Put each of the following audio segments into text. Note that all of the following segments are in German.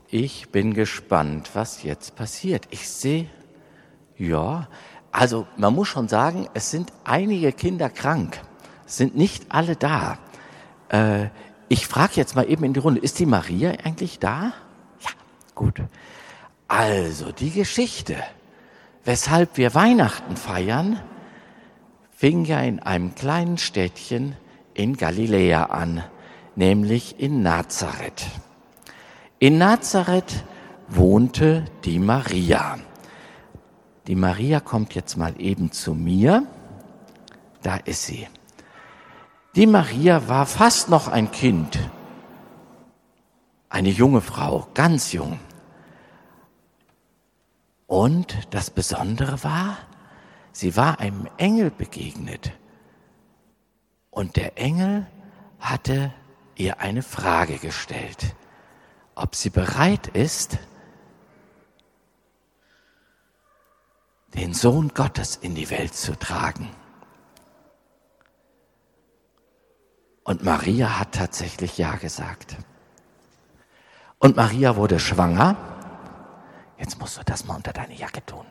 Ich bin gespannt, was jetzt passiert. Ich sehe, ja, also man muss schon sagen, es sind einige Kinder krank. Es sind nicht alle da. Ich frage jetzt mal eben in die Runde, ist die Maria eigentlich da? Ja, gut. Also die Geschichte, weshalb wir Weihnachten feiern, fing ja in einem kleinen Städtchen in Galiläa an, nämlich in Nazareth. In Nazareth wohnte die Maria. Die Maria kommt jetzt mal eben zu mir. Da ist sie. Die Maria war fast noch ein Kind. Eine junge Frau, ganz jung. Und das Besondere war, sie war einem Engel begegnet. Und der Engel hatte ihr eine Frage gestellt, ob sie bereit ist, den Sohn Gottes in die Welt zu tragen. Und Maria hat tatsächlich Ja gesagt. Und Maria wurde schwanger. Jetzt musst du das mal unter deine Jacke tun.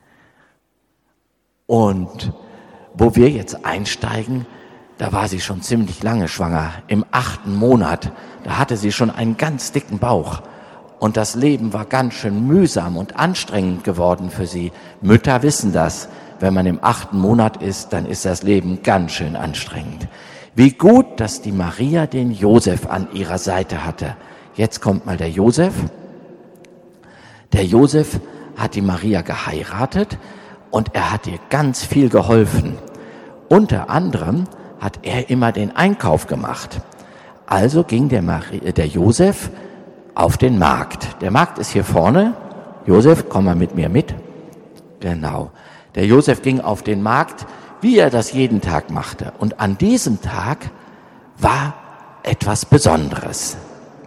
Und wo wir jetzt einsteigen, da war sie schon ziemlich lange schwanger, im 8. Monat. Da hatte sie schon einen ganz dicken Bauch. Und das Leben war ganz schön mühsam und anstrengend geworden für sie. Mütter wissen das. Wenn man im 8. Monat ist, dann ist das Leben ganz schön anstrengend. Wie gut, dass die Maria den Josef an ihrer Seite hatte. Jetzt kommt mal der Josef. Der Josef hat die Maria geheiratet und er hat ihr ganz viel geholfen. Unter anderem hat er immer den Einkauf gemacht. Also ging der Josef auf den Markt. Der Markt ist hier vorne. Josef, komm mal mit mir mit. Genau. Der Josef ging auf den Markt, wie er das jeden Tag machte. Und an diesem Tag war etwas Besonderes.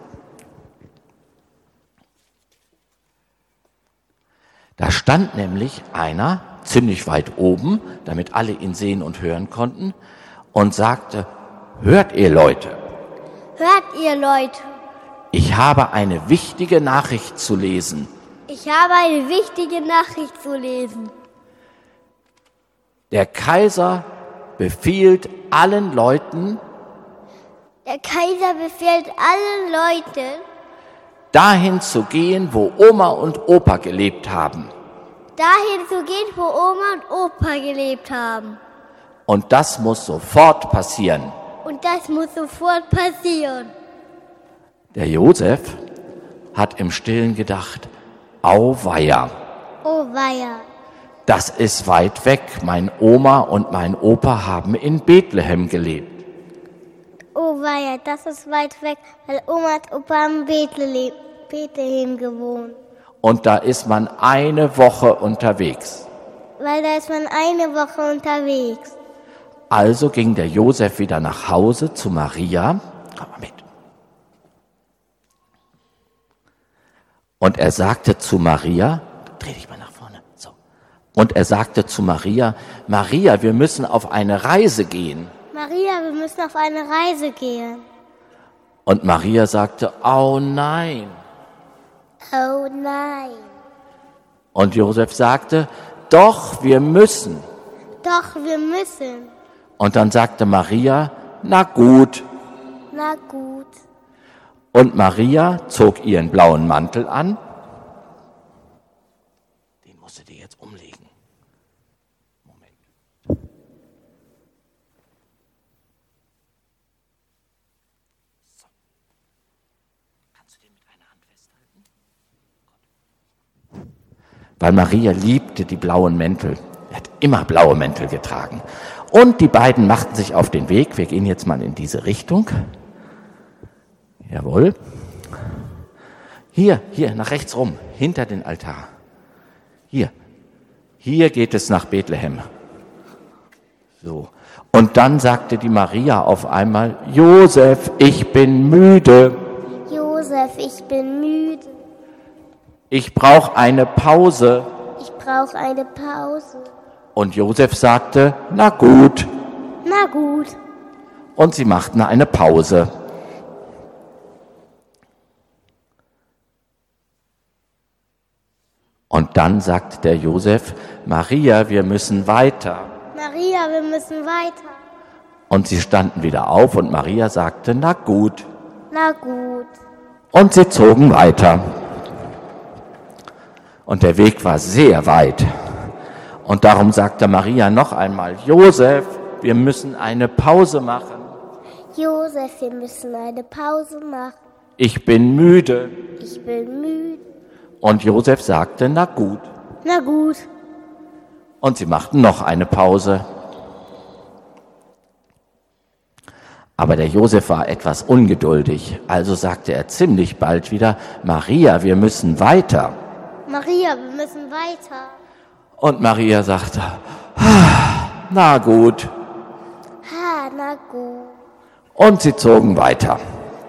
Da stand nämlich einer ziemlich weit oben, damit alle ihn sehen und hören konnten, und sagte: Hört ihr Leute, ich habe eine wichtige Nachricht zu lesen. Der Kaiser befiehlt allen Leuten, dahin zu gehen, wo Oma und Opa gelebt haben. Und das muss sofort passieren. Der Josef hat im Stillen gedacht: Auweia. Das ist weit weg. Mein Oma und mein Opa haben in Bethlehem gelebt. Auweia, das ist weit weg, weil Oma und Opa haben Bethlehem gewohnt. Und da ist man eine Woche unterwegs. Also ging der Josef wieder nach Hause zu Maria. Komm mal mit. Und er sagte zu Maria, dreh dich mal nach vorne. So. Und er sagte zu Maria: Maria, wir müssen auf eine Reise gehen. Und Maria sagte: Oh nein. Und Josef sagte: Doch, wir müssen. Und dann sagte Maria: Na gut. Und Maria zog ihren blauen Mantel an. Den musst du dir jetzt umlegen. Moment. So. Kannst du den mit einer Hand festhalten? Gut. Weil Maria liebte die blauen Mäntel. Er hat immer blaue Mäntel getragen. Und die beiden machten sich auf den Weg. Wir gehen jetzt mal in diese Richtung. Jawohl. Hier, nach rechts rum, hinter den Altar. Hier geht es nach Bethlehem. So. Und dann sagte die Maria auf einmal: Josef, ich bin müde. Ich brauche eine Pause. Und Josef sagte: Na gut. Und sie machten eine Pause. Und dann sagt der Josef, Maria, wir müssen weiter. Maria, wir müssen weiter. Und sie standen wieder auf und Maria sagte, na gut. Na gut. Und sie zogen weiter. Und der Weg war sehr weit. Und darum sagte Maria noch einmal, Josef, wir müssen eine Pause machen. Josef, wir müssen eine Pause machen. Ich bin müde. Ich bin müde. Und Josef sagte, na gut. Na gut. Und sie machten noch eine Pause. Aber der Josef war etwas ungeduldig, also sagte er ziemlich bald wieder, Maria, wir müssen weiter. Maria, wir müssen weiter. Und Maria sagte, na gut. Na gut. Und sie zogen weiter.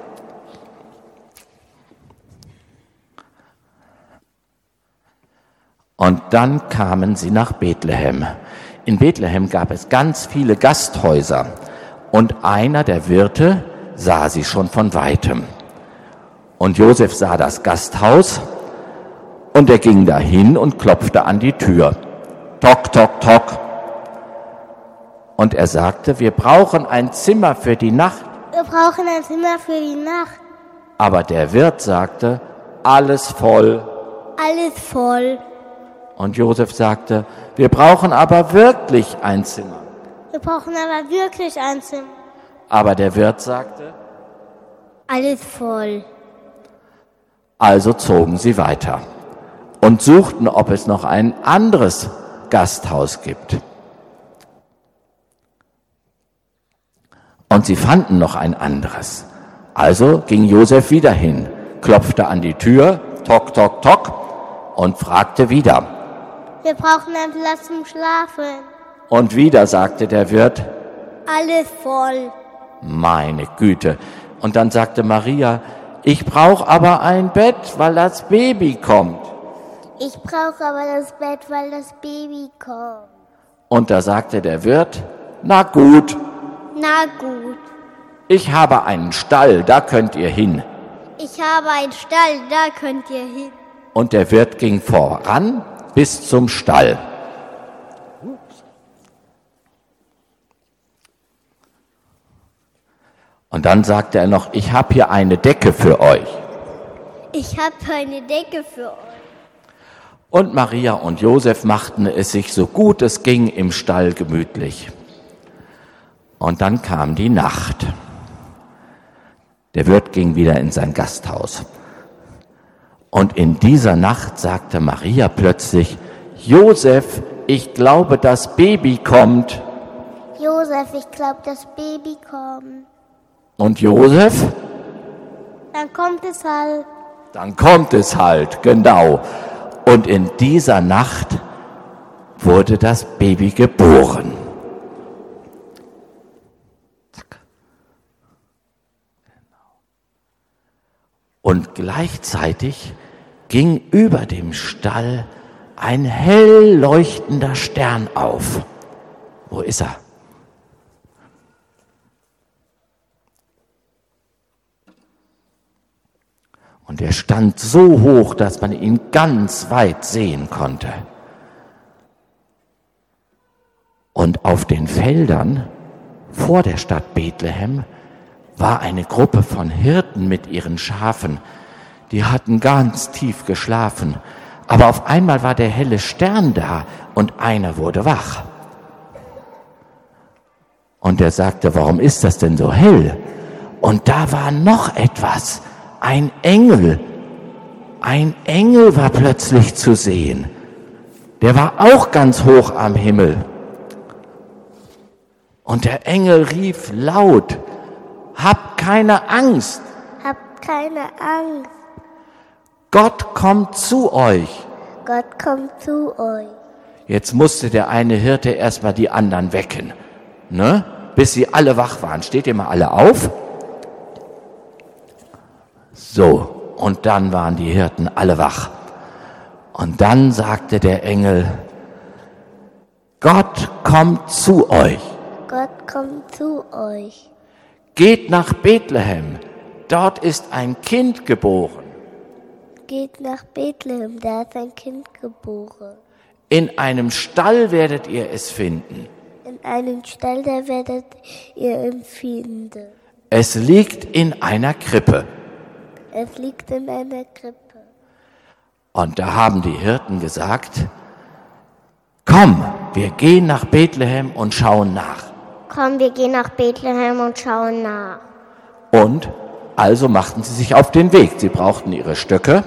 Und dann kamen sie nach Bethlehem. In Bethlehem gab es ganz viele Gasthäuser. Und einer der Wirte sah sie schon von Weitem. Und Josef sah das Gasthaus und er ging dahin und klopfte an die Tür. Tock, tock, tock. Und er sagte, wir brauchen ein Zimmer für die Nacht. Wir brauchen ein Zimmer für die Nacht. Aber der Wirt sagte, alles voll. Alles voll. Und Josef sagte, wir brauchen aber wirklich ein Zimmer. Wir brauchen aber wirklich ein Zimmer. Aber der Wirt sagte, alles voll. Also zogen sie weiter und suchten, ob es noch ein anderes Gasthaus gibt. Und sie fanden noch ein anderes. Also ging Josef wieder hin, klopfte an die Tür, tock, tock, tock, und fragte wieder. Wir brauchen einen Platz zum Schlafen. Und wieder sagte der Wirt, alles voll. Meine Güte. Und dann sagte Maria, ich brauche aber ein Bett, weil das Baby kommt. Ich brauche aber das Bett, weil das Baby kommt. Und da sagte der Wirt, na gut. Na gut. Ich habe einen Stall, da könnt ihr hin. Ich habe einen Stall, da könnt ihr hin. Und der Wirt ging voran bis zum Stall. Und dann sagte er noch, ich habe hier eine Decke für euch. Ich habe eine Decke für euch. Und Maria und Josef machten es sich so gut es ging im Stall gemütlich. Und dann kam die Nacht. Der Wirt ging wieder in sein Gasthaus. Und in dieser Nacht sagte Maria plötzlich, Josef, ich glaube, das Baby kommt. Josef, ich glaube, das Baby kommt. Und Josef? Dann kommt es halt. Dann kommt es halt, genau. Und in dieser Nacht wurde das Baby geboren. Und gleichzeitig ging über dem Stall ein hell leuchtender Stern auf. Wo ist er? Und er stand so hoch, dass man ihn ganz weit sehen konnte. Und auf den Feldern vor der Stadt Bethlehem war eine Gruppe von Hirten mit ihren Schafen. Die hatten ganz tief geschlafen. Aber auf einmal war der helle Stern da und einer wurde wach. Und er sagte, warum ist das denn so hell? Und da war noch etwas. Ein Engel war plötzlich zu sehen. Der war auch ganz hoch am Himmel. Und der Engel rief laut, habt keine Angst. Habt keine Angst. Gott kommt zu euch. Gott kommt zu euch. Jetzt musste der eine Hirte erstmal die anderen wecken, ne? Bis sie alle wach waren. Steht ihr mal alle auf? So, und dann waren die Hirten alle wach. Und dann sagte der Engel, Gott kommt zu euch. Gott kommt zu euch. Geht nach Bethlehem, dort ist ein Kind geboren. geht nach Bethlehem, da ist ein Kind geboren. In einem Stall werdet ihr es finden. In einem Stall, da werdet ihr ihn finden. Es liegt in einer Krippe. Es liegt in einer Krippe. Und da haben die Hirten gesagt, komm, wir gehen nach Bethlehem und schauen nach. Komm, wir gehen nach Bethlehem und schauen nach. Und also machten sie sich auf den Weg. Sie brauchten ihre Stöcke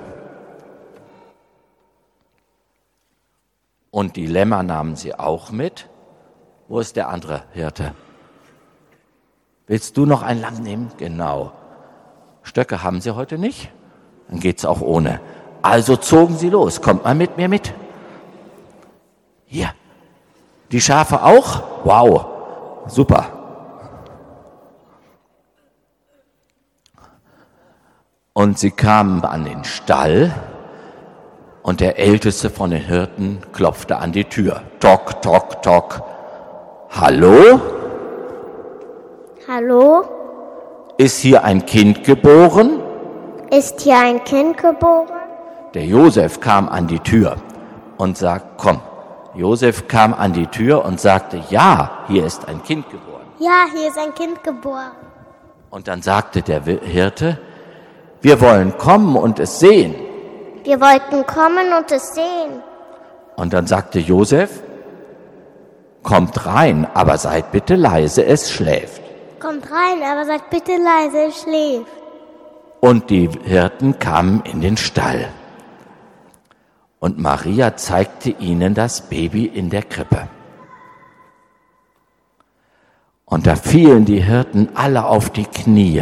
und die Lämmer nahmen sie auch mit. Wo ist der andere Hirte? Willst du noch ein Lamm nehmen? Genau. Stöcke haben sie heute nicht, dann geht's auch ohne. Also zogen sie los. Kommt mal mit mir mit. Hier. Die Schafe auch? Wow. Super. Und sie kamen an den Stall und der Älteste von den Hirten klopfte an die Tür. Tock, tock, tock. Hallo? Hallo? Ist hier ein Kind geboren? Ist hier ein Kind geboren? Der Josef kam an die Tür und sagte, komm. Josef kam an die Tür und sagte, ja, hier ist ein Kind geboren. Ja, hier ist ein Kind geboren. Und dann sagte der Hirte, wir wollen kommen und es sehen. Wir wollten kommen und es sehen. Und dann sagte Josef, kommt rein, aber seid bitte leise, es schläft. Kommt rein, aber seid bitte leise, es schläft. Und die Hirten kamen in den Stall. Und Maria zeigte ihnen das Baby in der Krippe. Und da fielen die Hirten alle auf die Knie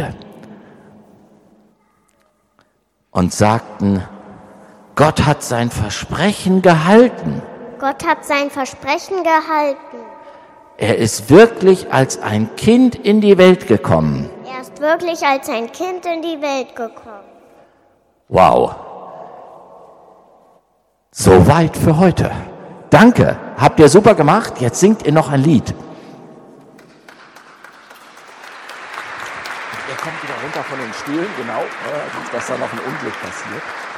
und sagten, Gott hat sein Versprechen gehalten. Gott hat sein Versprechen gehalten. Er ist wirklich als ein Kind in die Welt gekommen. Er ist wirklich als ein Kind in die Welt gekommen. Wow. Soweit für heute. Danke. Habt ihr super gemacht. Jetzt singt ihr noch ein Lied. Er kommt wieder runter von den Stühlen, genau, dass da noch ein Unglück passiert.